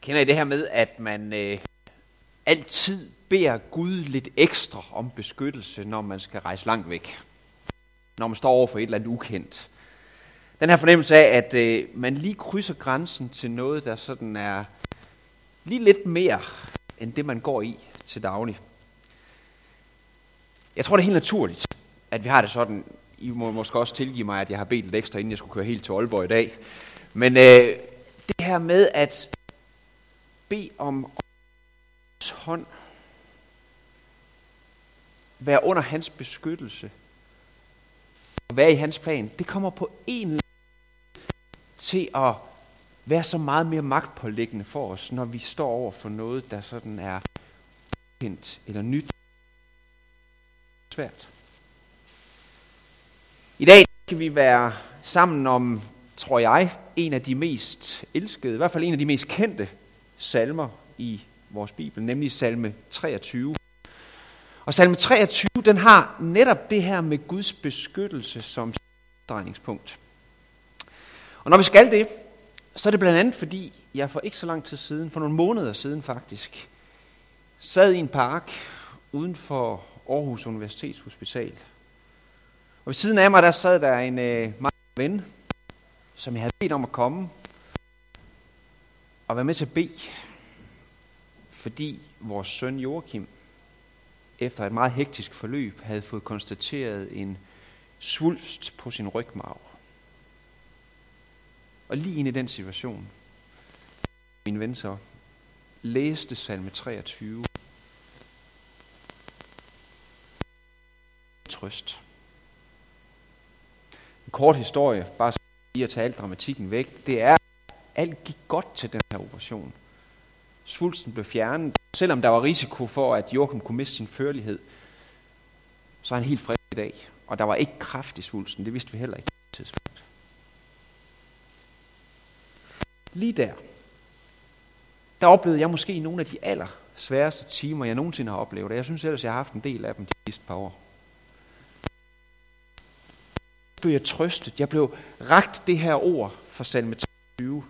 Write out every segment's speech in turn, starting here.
Kender I det her med, at man altid beder Gud lidt ekstra om beskyttelse, når man skal rejse langt væk? Når man står over for et eller andet ukendt. Den her fornemmelse af, at man lige krydser grænsen til noget, der sådan er lige lidt mere, end det man går i til daglig. Jeg tror, det er helt naturligt, at vi har det sådan. I må måske også tilgive mig, at jeg har bedt lidt ekstra, inden jeg skulle køre helt til Aalborg i dag. Men det her med at bede om hånd, være under hans beskyttelse, og være i hans plan, det kommer på en eller anden til at være så meget mere magtpåliggende for os, når vi står over for noget, der sådan er ukendt eller nyt. Svært. I dag skal vi være sammen om, tror jeg, en af de mest elskede, i hvert fald en af de mest kendte salmer i vores Bibel, nemlig salme 23. Og salme 23, den har netop det her med Guds beskyttelse som drejningspunkt. Og når vi skal det, så er det blandt andet fordi, jeg for ikke så lang tid siden, for nogle måneder siden faktisk, sad i en park uden for Aarhus Universitetshospital. Og ved siden af mig, der sad der en meget ven, som jeg havde bedt om at komme og være med til at bede, fordi vores søn Joachim, efter et meget hektisk forløb, havde fået konstateret en svulst på sin rygmarv. Og lige ind i den situation, min ven så læste salme 23. Trøst. En kort historie, bare lige at tage al dramatikken væk, det er, at alt gik godt til den her operation. Svulsten blev fjernet, selvom der var risiko for, at Joachim kunne miste sin førlighed, så er han helt frisk i dag. Og der var ikke kræft i svulsten, det vidste vi heller ikke på det tidspunkt. Lige der oplevede jeg måske nogle af de allersværeste timer, jeg nogensinde har oplevet. Og jeg synes ellers, jeg har haft en del af dem de sidste par år. Blev jeg trøstet. Jeg blev rakt det her ord fra salme 23.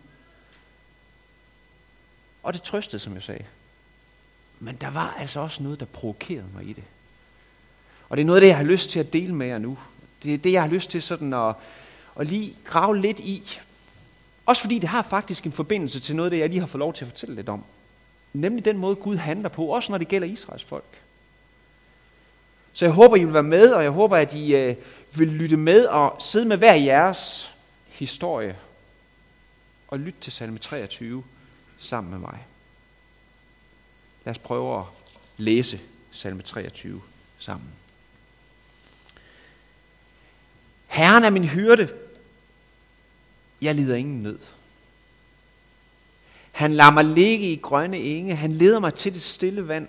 Og det trøstede, som jeg sagde. Men der var altså også noget, der provokerede mig i det. Og det er noget af det, jeg har lyst til at dele med jer nu. Det er det, jeg har lyst til sådan at lige grave lidt i. Også fordi det har faktisk en forbindelse til noget af det, jeg lige har fået lov til at fortælle lidt om. Nemlig den måde, Gud handler på, også når det gælder Israels folk. Så jeg håber, I vil være med, og jeg håber, at I vil lytte med og sidde med hver jeres historie og lytte til salme 23 sammen med mig. Lad os prøve at læse salme 23 sammen. Herren er min hyrde. Jeg lider ingen nød. Han lader mig ligge i grønne enge. Han leder mig til det stille vand.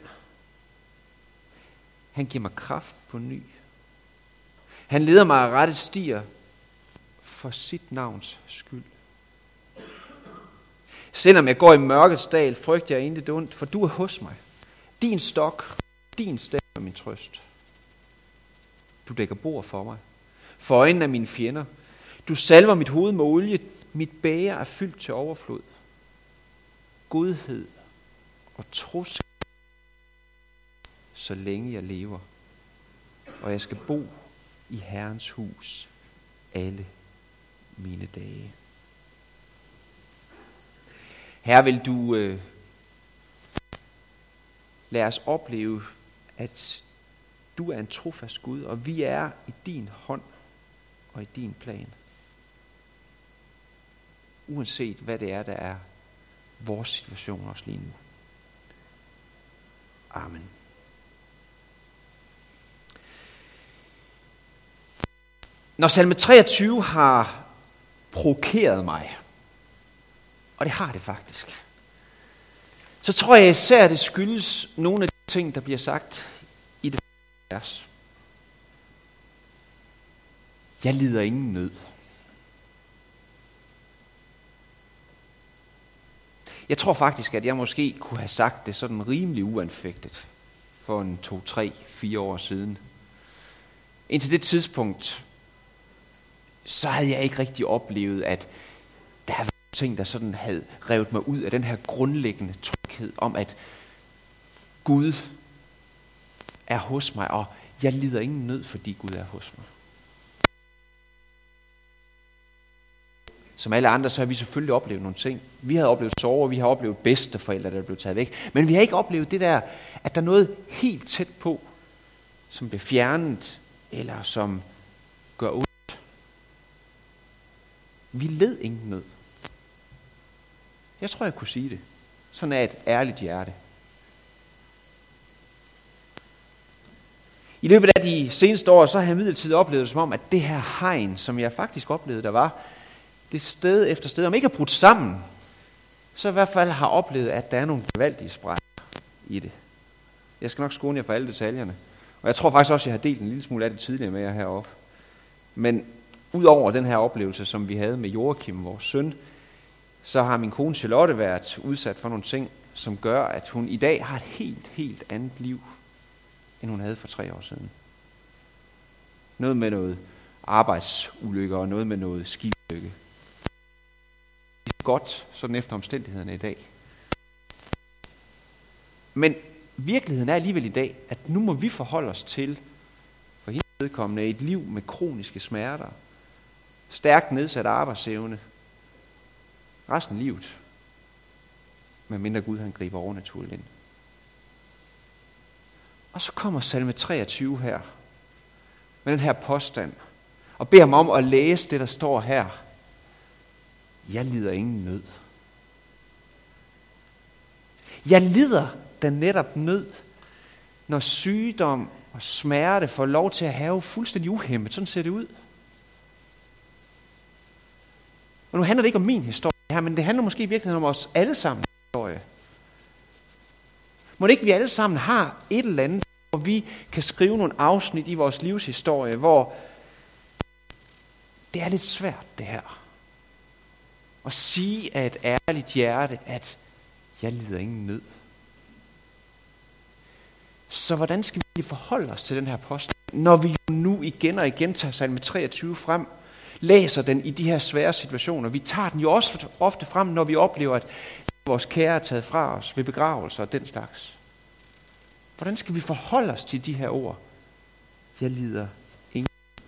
Han giver mig kraft på ny. Han leder mig af rette stier for sit navns skyld. Selvom jeg går i mørkets dal, frygter jeg intet ondt, for du er hos mig. Din stok, din stav er min trøst. Du dækker bord for mig. For øjnene af mine fjender. Du salver mit hoved med olie. Mit bæger er fyldt til overflod. Godhed og troskab, så længe jeg lever. Og jeg skal bo i Herrens hus alle mine dage. Herre, vil du lade os opleve, at du er en trofast Gud, og vi er i din hånd og i din plan. Uanset hvad det er, der er vores situation også lige nu. Amen. Når salme 23 har provokeret mig, og det har det faktisk, så tror jeg især, at det skyldes nogle af de ting, der bliver sagt i det vers. Jeg lider ingen nød. Jeg tror faktisk, at jeg måske kunne have sagt det sådan rimelig uanfægtet for en 2, 3, 4 år siden. Indtil det tidspunkt, så havde jeg ikke rigtig oplevet, at der har været ting, der sådan havde revet mig ud af den her grundlæggende tryghed om, at Gud er hos mig, og jeg lider ingen nød, fordi Gud er hos mig. Som alle andre, så har vi selvfølgelig oplevet nogle ting. Vi har oplevet sorger, vi har oplevet bedsteforældre, der er blevet taget væk. Men vi har ikke oplevet det der, at der er noget helt tæt på, som bliver fjernet, eller som gør ondt. Vi led ingen nød. Jeg tror, jeg kunne sige det. Sådan er et ærligt hjerte. I løbet af de seneste år, så har jeg midlertid oplevet det som om, at det her hegn, som jeg faktisk oplevede, der var, det sted efter sted, om ikke er brudt sammen, så i hvert fald har oplevet, at der er nogle gevaldige sprækker i det. Jeg skal nok skåne jer for alle detaljerne. Og jeg tror faktisk også, at jeg har delt en lille smule af det tidligere med jer heroppe. Men udover den her oplevelse, som vi havde med Joachim, vores søn, så har min kone Charlotte været udsat for nogle ting, som gør, at hun i dag har et helt andet liv, end hun havde for 3 år siden. Noget med noget arbejdsulykker og noget med noget skiulykke. Godt, sådan efter omstændighederne i dag. Men virkeligheden er alligevel i dag, at nu må vi forholde os til, for hendes vedkommende, et liv med kroniske smerter, stærkt nedsat arbejdsevne, resten af livet, medmindre Gud han griber overnaturligt ind. Og så kommer salme 23 her, med den her påstand, og beder mig om at læse det, der står her. Jeg lider ingen nød. Jeg lider da netop nød, når sygdom og smerte får lov til at have fuldstændig uhæmmet. Sådan ser det ud. Og nu handler det ikke om min historie her, men det handler måske i virkeligheden om os alle sammen historie. Må det ikke vi alle sammen har et eller andet, hvor vi kan skrive nogle afsnit i vores livshistorie, hvor det er lidt svært det her. Og sige af et ærligt hjerte, at jeg lider ingen nød. Så hvordan skal vi forholde os til den her påstand, når vi nu igen og igen tager salme 23 frem, læser den i de her svære situationer. Vi tager den jo også ofte frem, når vi oplever, at vores kære er taget fra os ved begravelser og den slags. Hvordan skal vi forholde os til de her ord? Jeg lider ingen.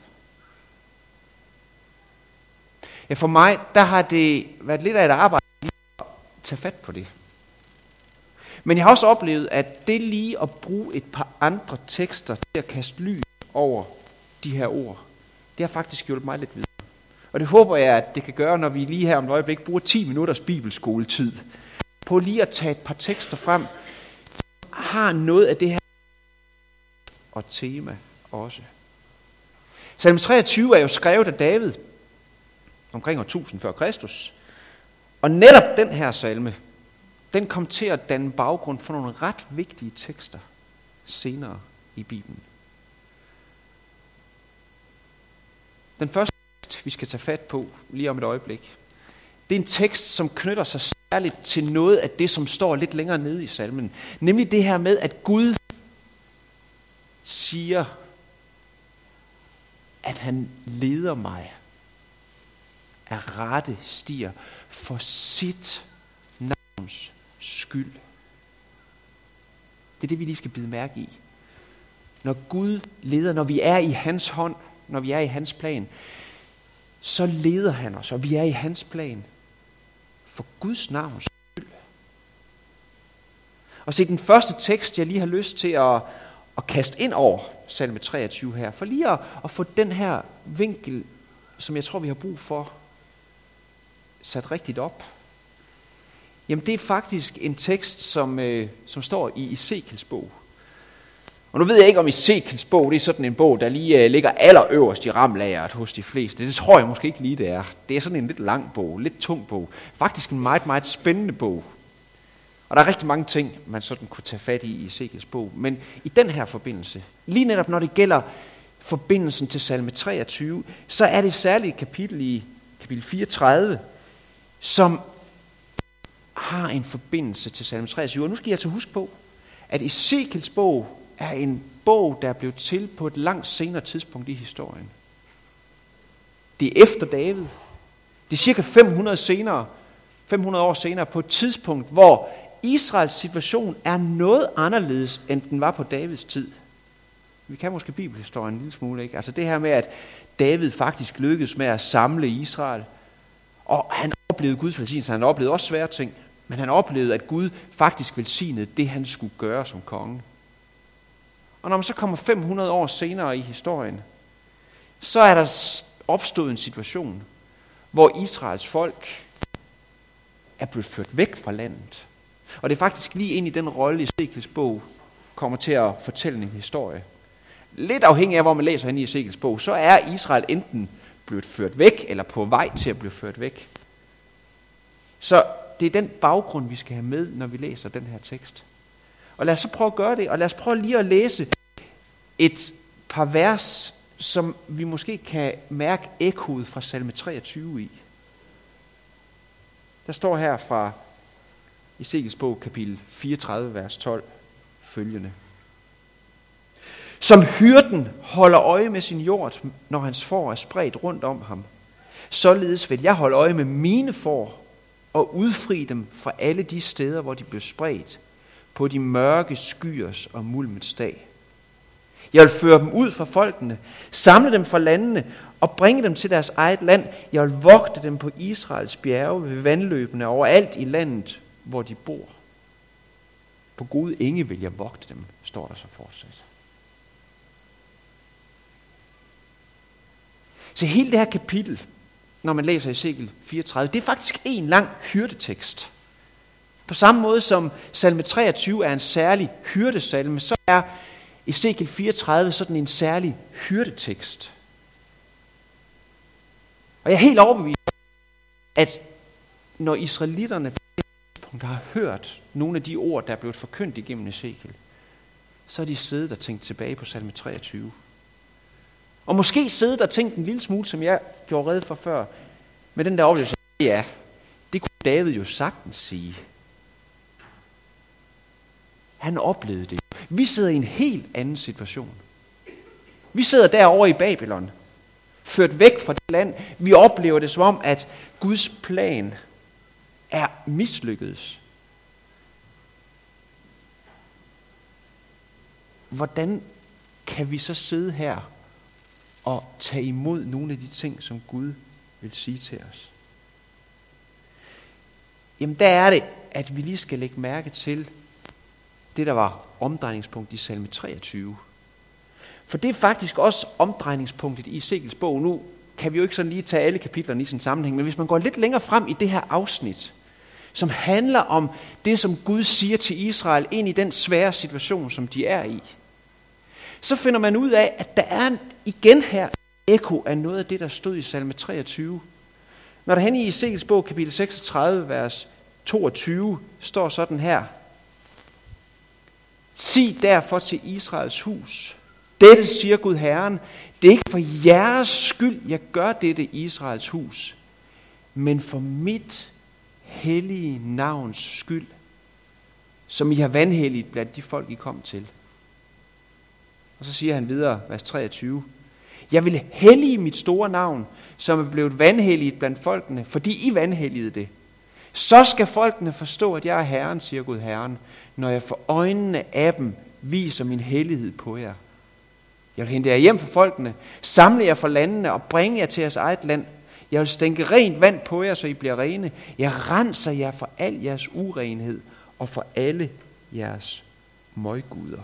Ja, for mig, der har det været lidt af et arbejde at tage fat på det. Men jeg har også oplevet, at det lige at bruge et par andre tekster til at kaste lys over de her ord, det har faktisk hjulpet mig lidt videre. Og det håber jeg, at det kan gøre, når vi lige her om et øjeblik bruger 10 minutters bibelskoletid på lige at tage et par tekster frem, har noget af det her og tema også. Salme 23 er jo skrevet af David omkring år 1000 før Kristus. Og netop den her salme, den kom til at danne baggrund for nogle ret vigtige tekster senere i Bibelen. Den første tekst, vi skal tage fat på lige om et øjeblik, det er en tekst, som knytter sig særligt til noget af det, som står lidt længere nede i salmen. Nemlig det her med, at Gud siger, at han leder mig af rette stier for sit navns skyld. Det er det, vi lige skal bide mærke i. Når Gud leder, når vi er i hans hånd, når vi er i hans plan, så leder han os, og vi er i hans plan for Guds navns skyld. Og se, den første tekst, jeg lige har lyst til at kaste ind over salme 23 her, for lige at få den her vinkel, som jeg tror, vi har brug for, sat rigtigt op. Jamen, det er faktisk en tekst, som står i Ezekiels bog. Og nu ved jeg ikke, om Ezekiels bog, det er sådan en bog, der lige ligger allerøverst i ramlageret hos de fleste. Det tror jeg måske ikke lige, det er. Det er sådan en lidt lang bog, lidt tung bog. Faktisk en meget, meget spændende bog. Og der er rigtig mange ting, man sådan kunne tage fat i Ezekiels bog. Men i den her forbindelse, lige netop når det gælder forbindelsen til salme 23, så er det særligt et kapitel i kapitel 34, som har en forbindelse til salme 23. Og nu skal jeg altså huske på, at Ezekiels bog er en bog, der er blevet til på et langt senere tidspunkt i historien. Det er efter David. Det er cirka 500 senere, 500 år senere, på et tidspunkt, hvor Israels situation er noget anderledes, end den var på Davids tid. Vi kan måske bibelhistorien en lille smule, ikke? Altså det her med, at David faktisk lykkedes med at samle Israel, og han oplevede Guds velsignelse. Han oplevede også svære ting, men han oplevede, at Gud faktisk velsignede det, han skulle gøre som konge. Og når man så kommer 500 år senere i historien, så er der opstået en situation, hvor Israels folk er blevet ført væk fra landet. Og det er faktisk lige ind i den rolle, Ezekiels bog kommer til at fortælle en historie. Lidt afhængig af, hvor man læser hen i Ezekiels bog, så er Israel enten blevet ført væk, eller på vej til at blive ført væk. Så det er den baggrund, vi skal have med, når vi læser den her tekst. Og lad os så prøve at gøre det, og lad os prøve lige at læse et par vers, som vi måske kan mærke ekkoet fra salme 23 i. Der står her fra Ezekiels bog, kapitel 34, vers 12, følgende. Som hyrden holder øje med sin jord, når hans får er spredt rundt om ham, således vil jeg holde øje med mine får og udfri dem fra alle de steder, hvor de blev spredt, på de mørke skyers og mulmets dag. Jeg vil føre dem ud fra folkene, samle dem fra landene og bringe dem til deres eget land. Jeg vil vogte dem på Israels bjerge ved vandløbene overalt i landet, hvor de bor. På gode enge vil jeg vogte dem, står der så fortsat. Så hele det her kapitel, når man læser Ezekiel 34, det er faktisk en lang hyrdetekst. På samme måde som salme 23 er en særlig hyrdesalme, så er Ezekiel 34 sådan en særlig hyrdetekst. Og jeg er helt overbevist om, at når israelitterne på det tidspunkt har hørt nogle af de ord, der er blevet forkyndt igennem Ezekiel, så er de siddet og tænkt tilbage på salme 23. Og måske siddet og tænkt en lille smule, som jeg gjorde rede for før, med den der oplevelse. Ja, det kunne David jo sagtens sige. Han oplevede det. Vi sidder i en helt anden situation. Vi sidder derovre i Babylon, ført væk fra det land. Vi oplever det som om, at Guds plan er mislykkedes. Hvordan kan vi så sidde her og tage imod nogle af de ting, som Gud vil sige til os? Jamen der er det, at vi lige skal lægge mærke til det, der var omdrejningspunkt i salme 23. For det er faktisk også omdrejningspunktet i Ezekiels bog. Nu kan vi jo ikke sådan lige tage alle kapitlerne i sin sammenhæng, men hvis man går lidt længere frem i det her afsnit, som handler om det, som Gud siger til Israel ind i den svære situation, som de er i, så finder man ud af, at der er igen her ekko af noget af det, der stod i salme 23. Når der hen i Ezekiels bog, kapitel 36, vers 22, står sådan her. Sig derfor til Israels hus. Dette siger Gud Herren. Det er ikke for jeres skyld, jeg gør dette Israels hus, men for mit hellige navns skyld, som I har vanhelligt blandt de folk, I kom til. Og så siger han videre, vers 23. Jeg vil hellige mit store navn, som er blevet vanhelligt blandt folkene, fordi I vanhelligede det. Så skal folkene forstå, at jeg er Herren, siger Gud Herren, når jeg for øjnene af dem viser min hellighed på jer. Jeg vil hente jer hjem for folkene, samle jer fra landene og bringe jer til jeres eget land. Jeg vil stænke rent vand på jer, så I bliver rene. Jeg renser jer for al jeres urenhed og for alle jeres møgguder.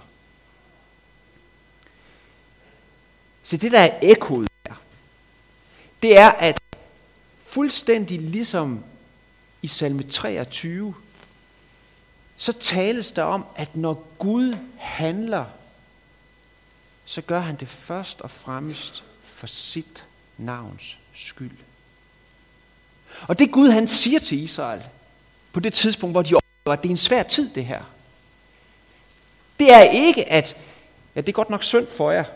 Så det, der er ekkoet her, det er, at fuldstændig ligesom i salme 23, så tales der om, at når Gud handler, så gør han det først og fremmest for sit navns skyld. Og det Gud han siger til Israel, på det tidspunkt, hvor de oplever, at det er en svær tid det her, det er ikke, at ja, det er godt nok synd for jer.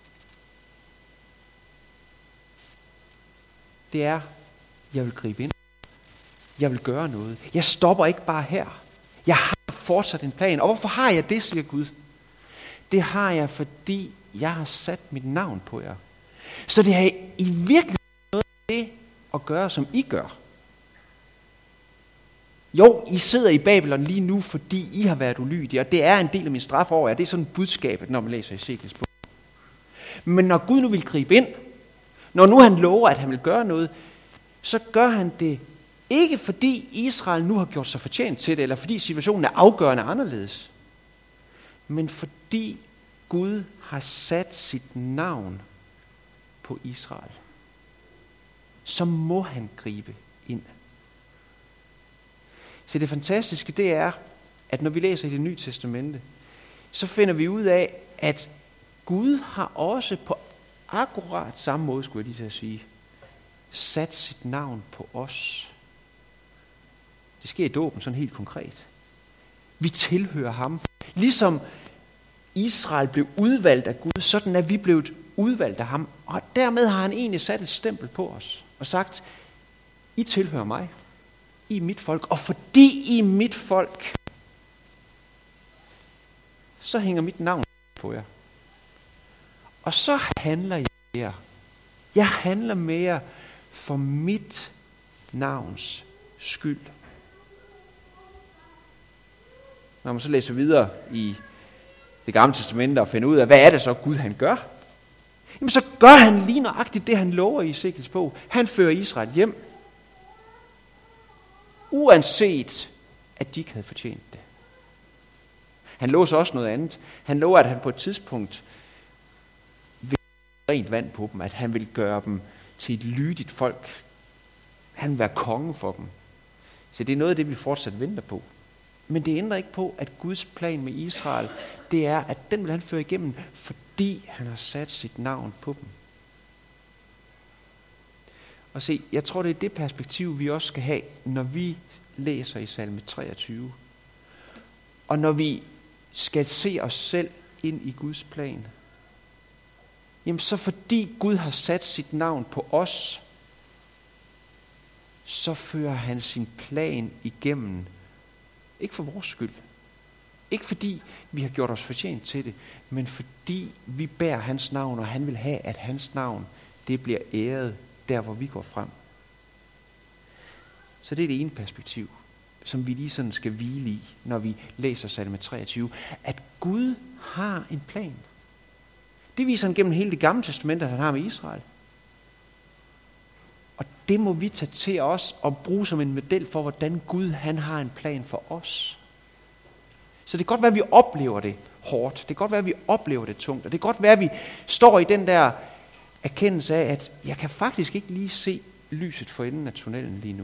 Det er, jeg vil gribe ind. Jeg vil gøre noget. Jeg stopper ikke bare her. Jeg har fortsat en plan. Og hvorfor har jeg det, siger Gud? Det har jeg, fordi jeg har sat mit navn på jer. Så det har i virkelig noget af det at gøre, som I gør. Jo, I sidder i Babylon lige nu, fordi I har været ulydige, og det er en del af min straf over jer. Det er sådan budskabet, når man læser Ezekiels bog. Men når Gud nu vil gribe ind, når nu han lover, at han vil gøre noget, så gør han det ikke fordi Israel nu har gjort sig fortjent til det, eller fordi situationen er afgørende anderledes, men fordi Gud har sat sit navn på Israel. Så må han gribe ind. Så det fantastiske, det er, at når vi læser i Det Nye Testamente, så finder vi ud af, at Gud har også på akkurat samme måde, skulle jeg lige til at sige, sat sit navn på os. Det sker i dåben sådan helt konkret. Vi tilhører ham. Ligesom Israel blev udvalgt af Gud, sådan er vi blevet udvalgt af ham. Og dermed har han egentlig sat et stempel på os og sagt, I tilhører mig. I er mit folk. Og fordi I er mit folk, så hænger mit navn på jer. Og så handler jeg med jer. Jeg handler med jer for mit navns skyld. Når man så læser videre i Det Gamle Testamente og finder ud af, hvad er det så Gud han gør? Jamen så gør han lige nøjagtigt det, han lover i Ezekiels bog. Han fører Israel hjem. Uanset at de ikke havde fortjent det. Han lover så også noget andet. Han lover, at han på et tidspunkt vil rent vand på dem. At han vil gøre dem til et lydigt folk. Han vil være konge for dem. Så det er noget af det, vi fortsat venter på. Men det ændrer ikke på, at Guds plan med Israel, det er, at den vil han føre igennem, fordi han har sat sit navn på dem. Og se, jeg tror, det er det perspektiv, vi også skal have, når vi læser i salme 23. Og når vi skal se os selv ind i Guds plan. Jamen så fordi Gud har sat sit navn på os, så fører han sin plan igennem. Ikke for vores skyld. Ikke fordi vi har gjort os fortjent til det, men fordi vi bærer hans navn, og han vil have, at hans navn, det bliver æret der, hvor vi går frem. Så det er det ene perspektiv, som vi lige sådan skal hvile i, når vi læser salme 23, at Gud har en plan. Det viser han gennem hele det gamle testamente, at han har med Israel. Og det må vi tage til os og bruge som en model for, hvordan Gud han har en plan for os. Så det kan godt være, at vi oplever det hårdt. Det kan godt være, at vi oplever det tungt. Og det kan godt være, at vi står i den der erkendelse af, at jeg kan faktisk ikke lige se lyset for enden af tunnelen lige nu.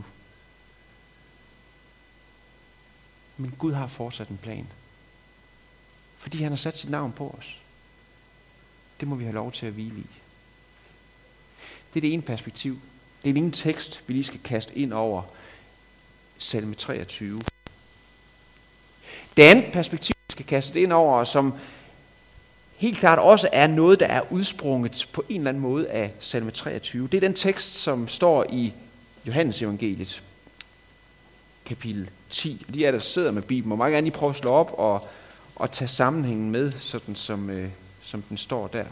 Men Gud har fortsat en plan. Fordi han har sat sit navn på os. Det må vi have lov til at hvile i. Det er det ene perspektiv. Det er en ingen tekst, vi lige skal kaste ind over salme 23. Det andet perspektiv, vi skal kaste ind over, som helt klart også er noget, der er udsprunget på en eller anden måde af salme 23. Det er den tekst, som står i Johannes evangeliet, kapitel 10. De er der sidder med Bibelen, må meget gerne lige prøve at slå op og tage sammenhængen med, sådan som den står der.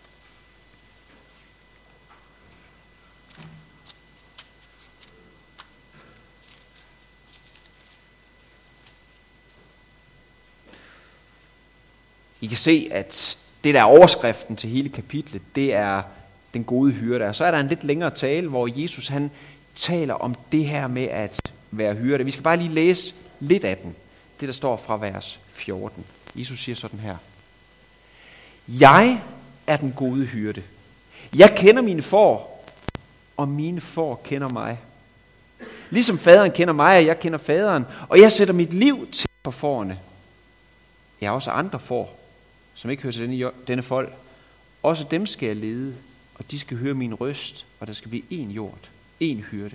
I kan se, at det der er overskriften til hele kapitlet, det er den gode hyrde. Og så er der en lidt længere tale, hvor Jesus han taler om det her med at være hyrde. Vi skal bare lige læse lidt af den. Det der står fra vers 14. Jesus siger sådan her. Jeg er den gode hyrde. Jeg kender mine får, og mine får kender mig. Ligesom faderen kender mig, og jeg kender faderen, og jeg sætter mit liv til for fårene. Jeg har også andre får, som ikke hører til denne folk. Også dem skal jeg lede, og de skal høre min røst, og der skal blive én hjort, én hyrde.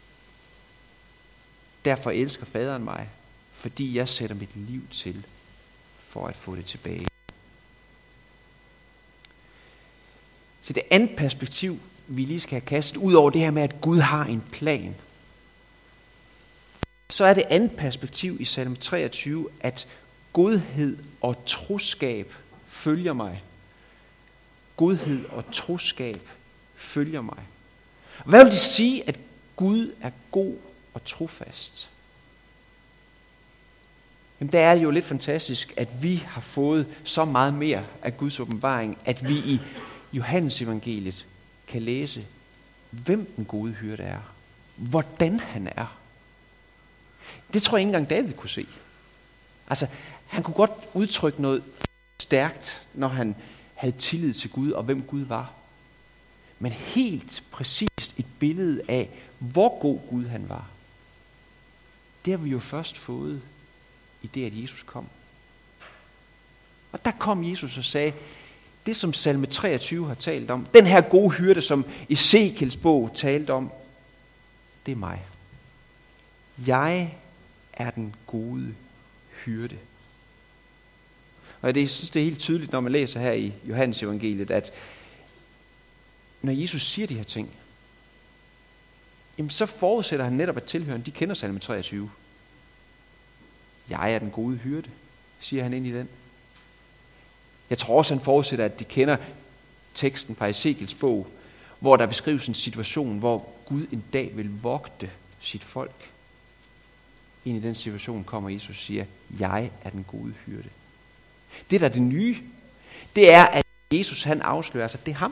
Derfor elsker faderen mig, fordi jeg sætter mit liv til for at få det tilbage. Så det andet perspektiv, vi lige skal have kastet, ud over det her med, at Gud har en plan, så er det andet perspektiv i salme 23, at godhed og troskab følger mig. Godhed og troskab følger mig. Hvad vil det sige, at Gud er god og trofast? Jamen, der er det jo lidt fantastisk, at vi har fået så meget mere af Guds åbenbaring, at vi i Johannes evangeliet kan læse, hvem den gode hyrde er. Hvordan han er. Det tror jeg ikke engang David kunne se. Altså, han kunne godt udtrykke noget stærkt, når han havde tillid til Gud og hvem Gud var. Men helt præcist et billede af, hvor god Gud han var. Det har vi jo først fået i det, at Jesus kom. Og der kom Jesus og sagde, det som salme 23 har talt om, den her gode hyrde, som Ezekiels bog talte om, det er mig. Jeg er den gode hyrde. Og jeg synes, det er helt tydeligt, når man læser her i Johannes evangeliet, at når Jesus siger de her ting, jamen så forudsætter han netop, at tilhørende, de kender salme 23. Jeg er den gode hyrde, siger han ind i den. Jeg tror også, han forudsætter, at de kender teksten fra Ezekiels bog, hvor der beskrives en situation, hvor Gud en dag vil vogte sit folk. Ind i den situation kommer Jesus og siger, jeg er den gode hyrde. Det, der er det nye, det er, at Jesus han afslører sig, det er ham.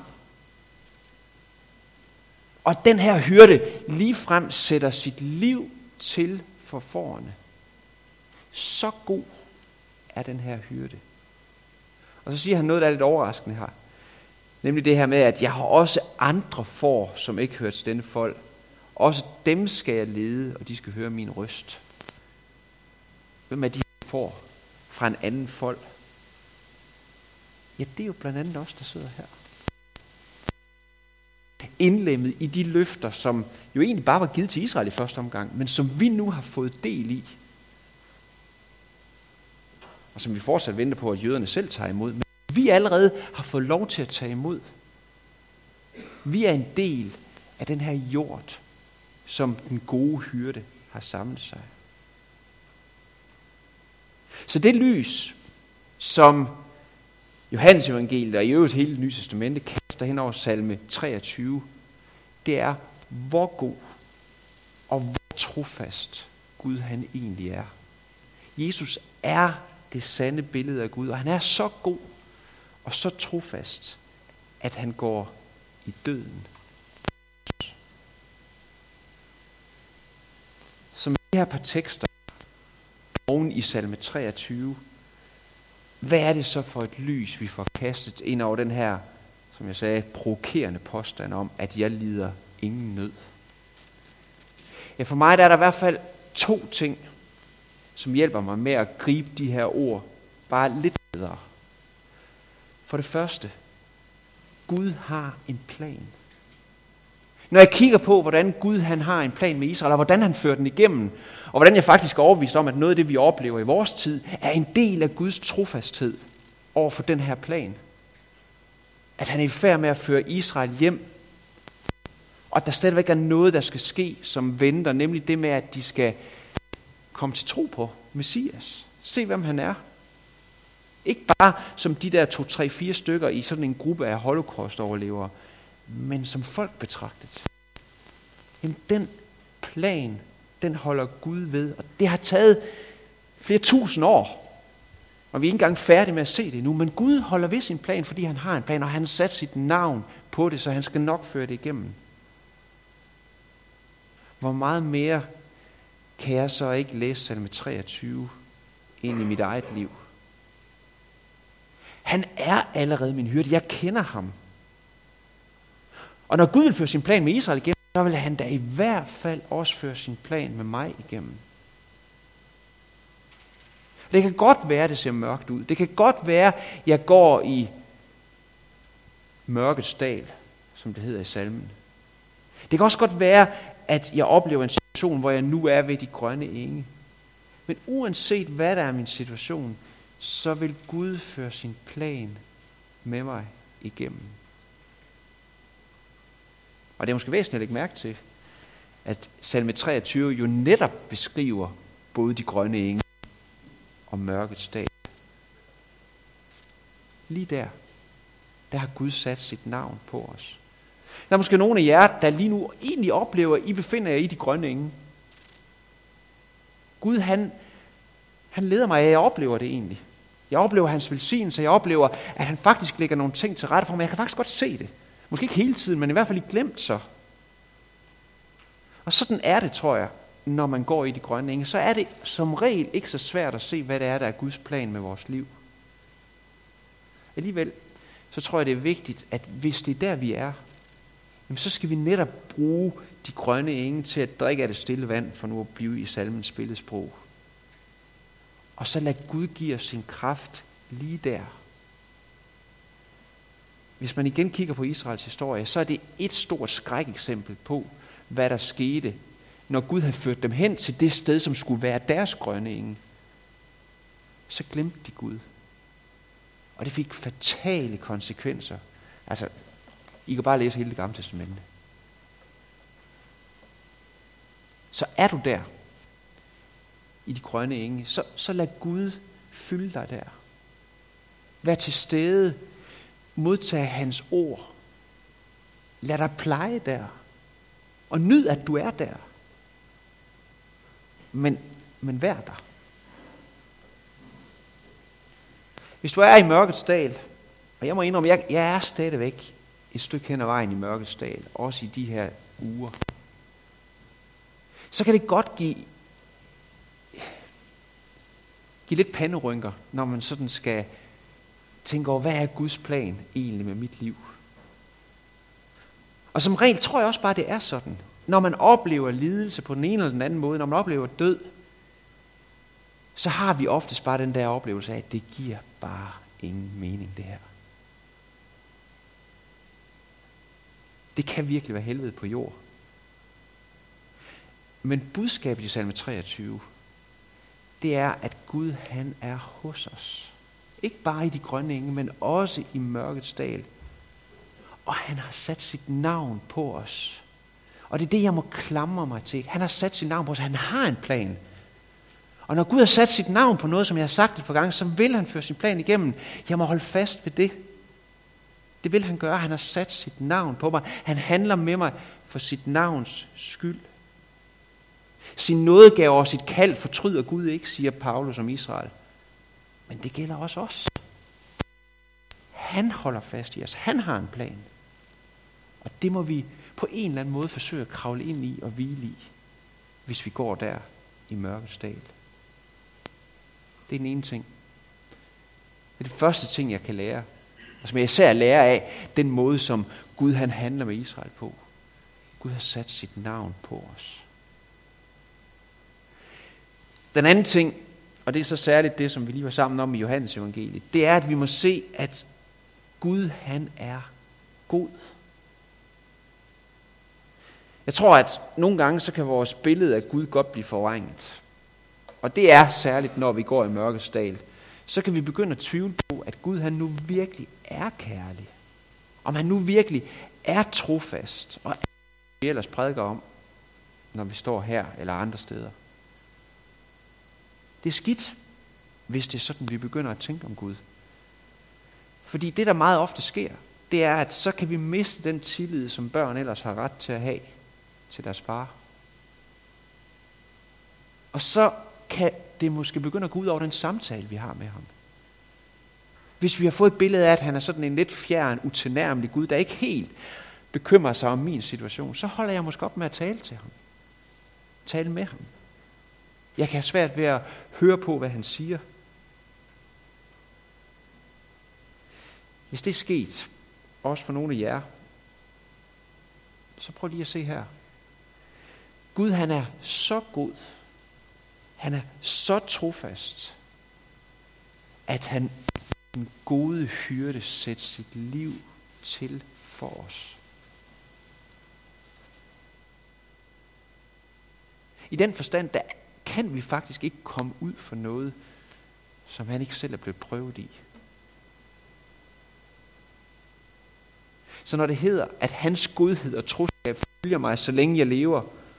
Og den her hyrde ligefrem sætter sit liv til for fårene. Så god er den her hyrde. Og så siger han noget, der er lidt overraskende her. Nemlig det her med, at jeg har også andre får, som ikke hører til denne folk. Også dem skal jeg lede, og de skal høre min røst. Hvem er de får fra en anden folk? Ja, det er jo blandt andet os, der sidder her. Indlemmet i de løfter, som jo egentlig bare var givet til Israel i første omgang, men som vi nu har fået del i. Og som vi fortsat venter på, at jøderne selv tager imod. Men vi allerede har fået lov til at tage imod. Vi er en del af den her jord, som den gode hyrde har samlet sig. Så det lys, som Johannes evangeliet og i øvrigt hele det nye testamente kaster hen over salme 23, det er, hvor god og hvor trofast Gud han egentlig er. Jesus er det sande billede af Gud, og han er så god og så trofast, at han går i døden. Som de her par tekster oven i salme 23, hvad er det så for et lys, vi får kastet ind over den her, som jeg sagde, provokerende påstand om, at jeg lider ingen nød? Ja, for mig der er der i hvert fald 2 ting, som hjælper mig med at gribe de her ord bare lidt bedre. For det første, Gud har en plan. Når jeg kigger på, hvordan Gud han har en plan med Israel, og hvordan han fører den igennem, og hvordan jeg faktisk er overbevist om, at noget af det, vi oplever i vores tid, er en del af Guds trofasthed over for den her plan. At han er i færd med at føre Israel hjem, og at der stadigvæk er noget, der skal ske, som venter, nemlig det med, at de skal komme til tro på Messias. Se, hvem han er. Ikke bare som de der 2, 3, 4 stykker i sådan en gruppe af holocaust-overlevere, men som folk betragtet. Jamen, den plan, den holder Gud ved, og det har taget flere tusind år, og vi er ikke engang færdige med at se det nu, men Gud holder ved sin plan, fordi han har en plan, og han har sat sit navn på det, så han skal nok føre det igennem. Hvor meget mere kan jeg så ikke læse salme 23 ind i mit eget liv? Han er allerede min hyrde. Jeg kender ham. Og når Gud vil føre sin plan med Israel igennem, så vil han da i hvert fald også føre sin plan med mig igennem. Det kan godt være, det ser mørkt ud. Det kan godt være, jeg går i mørkets dal, som det hedder i salmen. Det kan også godt være, at jeg oplever en situation, hvor jeg nu er ved de grønne enge. Men uanset hvad der er min situation, så vil Gud føre sin plan med mig igennem. Og det er måske væsentligt at lægge mærke til, at salme 23 jo netop beskriver både de grønne enge og mørkets dal. Lige der har Gud sat sit navn på os. Der er måske nogle af jer, der lige nu egentlig oplever, at I befinder jer i de grønne enge. Gud han Han leder mig, og jeg oplever det egentlig. Jeg oplever hans velsignelse, jeg oplever, at han faktisk lægger nogle ting til rette for mig. Jeg kan faktisk godt se det. Måske ikke hele tiden, men i hvert fald ikke glemt så. Og sådan er det, tror jeg, når man går i de grønne enge. Så er det som regel ikke så svært at se, hvad det er, der er Guds plan med vores liv. Alligevel, så tror jeg, det er vigtigt, at hvis det er der, vi er, jamen, så skal vi netop bruge de grønne enge til at drikke af det stille vand, for nu at blive i salmens billedsprog. Og så lad Gud give os sin kraft lige der. Hvis man igen kigger på Israels historie, så er det et stort skrækeksempel på, hvad der skete, når Gud havde ført dem hen til det sted, som skulle være deres grønne enge. Så glemte de Gud. Og det fik fatale konsekvenser. Altså, I kan bare læse hele det gamle testamente. Så er du der, i de grønne enge, så lad Gud fylde dig der. Vær til stede, modtag hans ord. Lad dig pleje der. Og nyd, at du er der. Men vær der. Hvis du er i mørkets dal, og jeg må indrømme, jeg er stadigvæk et stykke hen ad vejen i mørkets dal, også i de her uger, så kan det godt give lidt panderynker, når man sådan skal tænke over, hvad er Guds plan egentlig med mit liv? Og som regel tror jeg også bare, det er sådan. Når man oplever lidelse på den ene eller den anden måde, når man oplever død, så har vi oftest bare den der oplevelse af, at det giver bare ingen mening, det her. Det kan virkelig være helvede på jord. Men budskabet i salme 23, det er, at Gud, han er hos os. Ikke bare i de grønne enge, men også i mørkets dal. Og han har sat sit navn på os. Og det er det, jeg må klamre mig til. Han har sat sit navn på os. Han har en plan. Og når Gud har sat sit navn på noget, som jeg har sagt et par gange, så vil han føre sin plan igennem. Jeg må holde fast ved det. Det vil han gøre. Han har sat sit navn på mig. Han handler med mig for sit navns skyld. Sin nådegave og sit kald fortryder Gud ikke, siger Paulus om Israel. Men det gælder også os. Han holder fast i os. Han har en plan. Og det må vi på en eller anden måde forsøge at kravle ind i og hvile i, hvis vi går der i mørkets dal. Det er den ene ting. Det er det første ting, jeg kan lære. Og som jeg især lærer af, den måde, som Gud han handler med Israel på. Gud har sat sit navn på os. Den anden ting, og det er så særligt det, som vi lige var sammen om i Johannes evangeliet, det er, at vi må se, at Gud han er god. Jeg tror, at nogle gange så kan vores billede af Gud godt blive forvrænget. Og det er særligt, når vi går i mørkets dal. Så kan vi begynde at tvivle på, at Gud han nu virkelig er kærlig. Om han nu virkelig er trofast. Og alt vi ellers prædiker om, når vi står her eller andre steder. Det er skidt, hvis det er sådan, vi begynder at tænke om Gud. Fordi det, der meget ofte sker, det er, at så kan vi miste den tillid, som børn ellers har ret til at have til deres far. Og så kan det måske begynde at gå ud over den samtale, vi har med ham. Hvis vi har fået et billede af, at han er sådan en lidt fjern, utilnærmelig Gud, der ikke helt bekymrer sig om min situation, så holder jeg måske op med at tale til ham. Tale med ham. Jeg kan have svært ved at høre på, hvad han siger. Hvis det er sket, også for nogle af jer, så prøv lige at se her. Gud, han er så god. Han er så trofast, at han den gode hyrde sætter sit liv til for os. I den forstand, der kan vi faktisk ikke komme ud for noget, som han ikke selv er blevet prøvet i. Så når det hedder, at hans godhed og troskab følger mig, så længe jeg lever,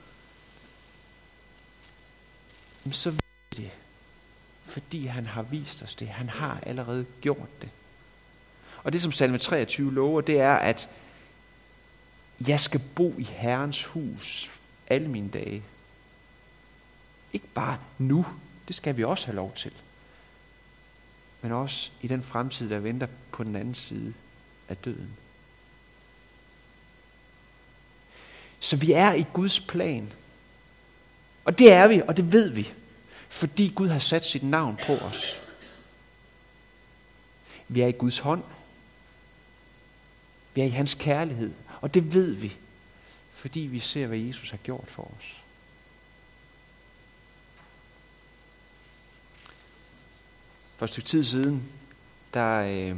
så ved det, fordi han har vist os det. Han har allerede gjort det. Og det, som salme 23 lover, det er, at jeg skal bo i Herrens hus alle mine dage. Ikke bare nu, Det skal vi også have lov til. Men også i den fremtid, der venter på den anden side af døden. Så vi er i Guds plan. Og det er vi, og det ved vi. Fordi Gud har sat sit navn på os. Vi er i Guds hånd. Vi er i hans kærlighed. Og det ved vi, fordi vi ser, hvad Jesus har gjort for os. For et stykke tid siden, der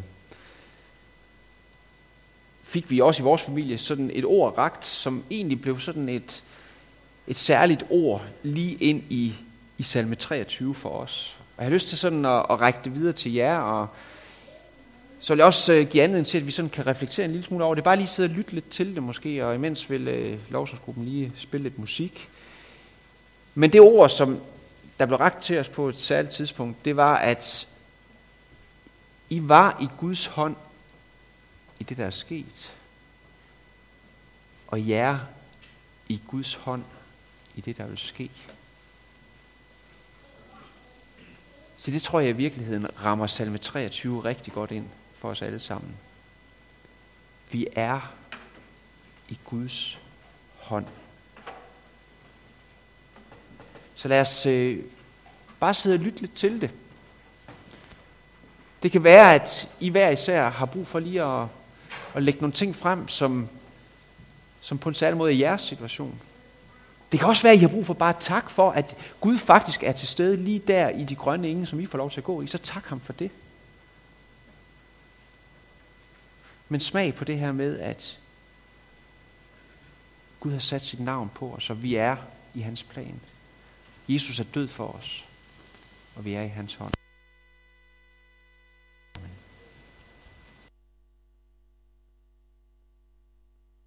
fik vi også i vores familie sådan et ord rakt, som egentlig blev sådan et særligt ord lige ind i salme 23 for os. Og jeg har lyst til sådan at række det videre til jer, og så vil jeg også give anledning til, at vi sådan kan reflektere en lille smule over det. Bare lige sidde og lytte lidt til det måske, og imens vil lovsangsgruppen lige spille lidt musik. Men det ord, som der blev rakt til os på et særligt tidspunkt, det var, at I var i Guds hånd i det, der er sket. Og jer i Guds hånd i det, der vil ske. Så det tror jeg i virkeligheden rammer salme 23 rigtig godt ind for os alle sammen. Vi er i Guds hånd. Så lad os bare sidde og lytte lidt til det. Det kan være, at I hver især har brug for lige at lægge nogle ting frem, som på en særlig måde er jeres situation. Det kan også være, at I har brug for bare tak for, at Gud faktisk er til stede lige der i de grønne enge, som I får lov til at gå i. Så tak ham for det. Men smag på det her med, at Gud har sat sit navn på os, og vi er i hans plan. Jesus er død for os, og vi er i hans hånd.